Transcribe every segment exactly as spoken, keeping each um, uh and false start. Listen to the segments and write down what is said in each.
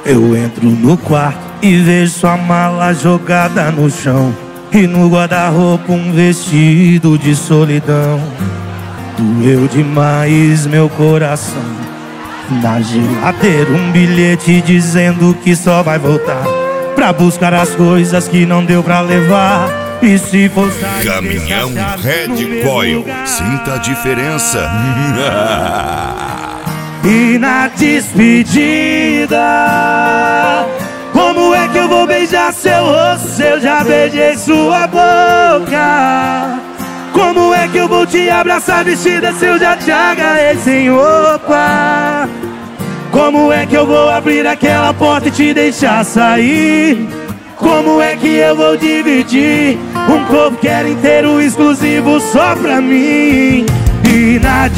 Eu entro no quarto e vejo sua mala jogada no chão, e no guarda-roupa um vestido de solidão. Doeu demais meu coração. Na geladeira um bilhete dizendo que só vai voltar pra buscar as coisas que não deu pra levar. E se for sair, Caminhão Red Coil, sinta a diferença. E na despedida, como é que eu vou beijar seu rosto se eu já beijei sua boca? Como é que eu vou te abraçar vestida se eu já te agarrei sem roupa? Como é que eu vou abrir aquela porta e te deixar sair? Como é que eu vou dividir um corpo que era inteiro, exclusivo só pra mim? E na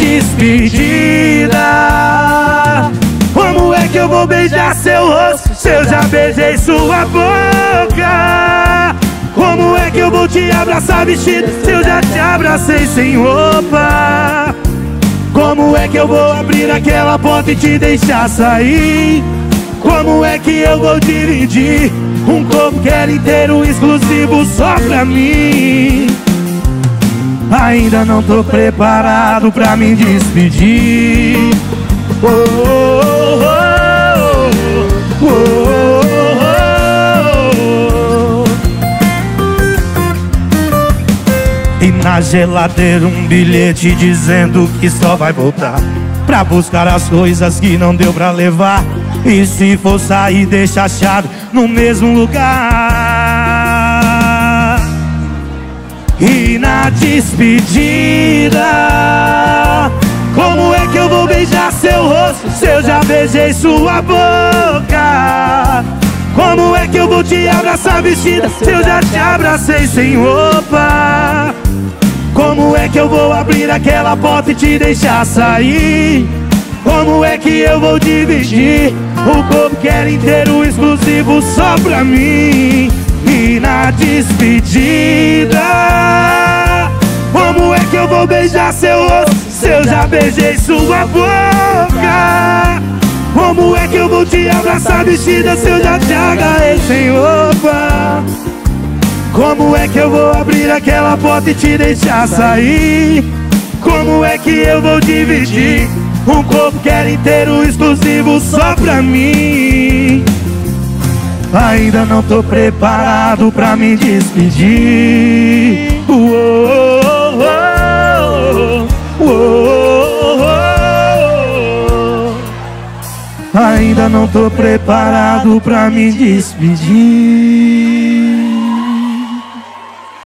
despedida, como é que eu vou beijar seu rosto se eu já beijei sua boca? Como é que eu vou te abraçar vestido se eu já te abracei sem roupa? Como é que eu vou abrir aquela porta e te deixar sair? Como é que eu vou dividir um corpo que era inteiro, exclusivo só pra mim? Ainda não tô preparado pra me despedir. Oh, oh, oh, oh, oh, oh. E na geladeira um bilhete dizendo que só vai voltar pra buscar as coisas que não deu pra levar. E se for sair, deixa a chave no mesmo lugar. E na despedida, como é que eu vou beijar seu rosto se eu já beijei sua boca? Como é que eu vou te abraçar vestida se eu já te abracei sem roupa? Como é que eu vou abrir aquela porta e te deixar sair? Como é que eu vou dividir o corpo que era inteiro, exclusivo só pra mim? E na despedida, como é que eu vou beijar seu rosto se eu já beijei sua boca? Como é que eu vou te abraçar vestida se eu já te agarrei sem roupa? Como é que eu vou abrir aquela porta e te deixar sair? Como é que eu vou dividir um corpo que era inteiro, exclusivo só pra mim? Ainda não tô preparado pra me despedir. Uou, uou, uou, uou. Ainda não tô preparado pra me despedir.